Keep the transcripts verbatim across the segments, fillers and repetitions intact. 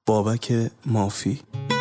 بابک مافی.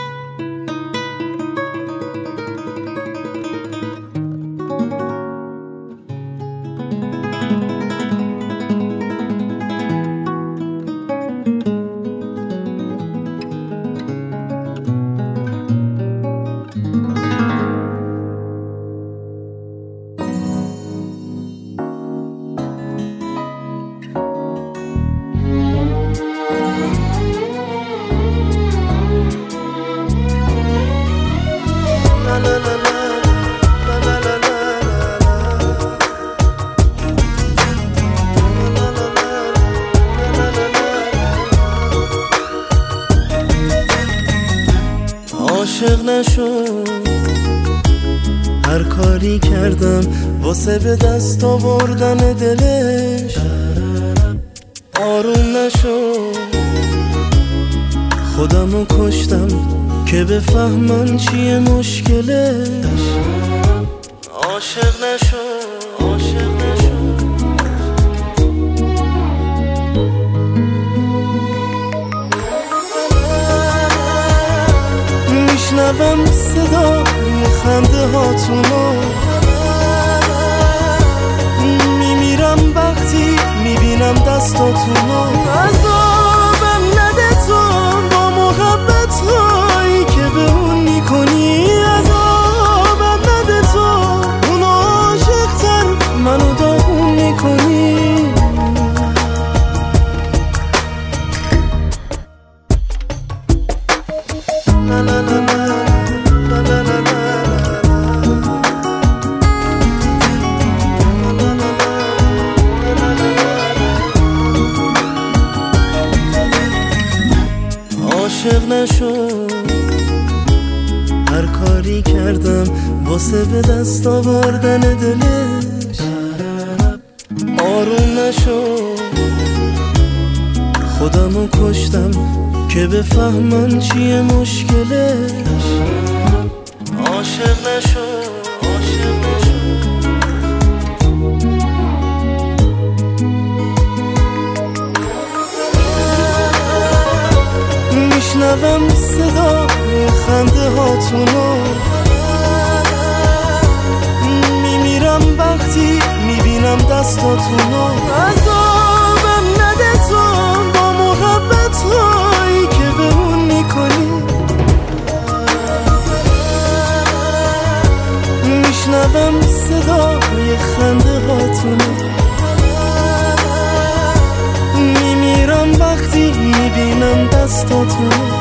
عاشق نشو، هر کاری کردم واسه به دست آوردن دلش. آروم نشو، خودمو کشتم که بفهمن چیه مشکلش. عاشق نشو، عاشق نشو. میشنوم صدا خنده هاتونو، میمیرم وقتی میبینم دستاتونو. عذابم نده تو با محبت هایی که به اون میکنی. عذابم نده تو اون عاشقتر منو داغون میکنی. لا لا لا لا لا لا لا لا. عاشق نشو، هر کاری کردم واسه به دست آوردن دلش. آروم نشو، خودمو کشتم که بفهمن چیه مشکلش. عاشق نشو، عاشق نشو. میشنوم صدا خنده هاتونو، میمیرم وقتی میبینم دستاتونو. عذابم نده تو با محبت هایی که به اون میکنی. میشنوم صدا خنده هاتونو، میمیرم وقتی میبینم دستاتونو.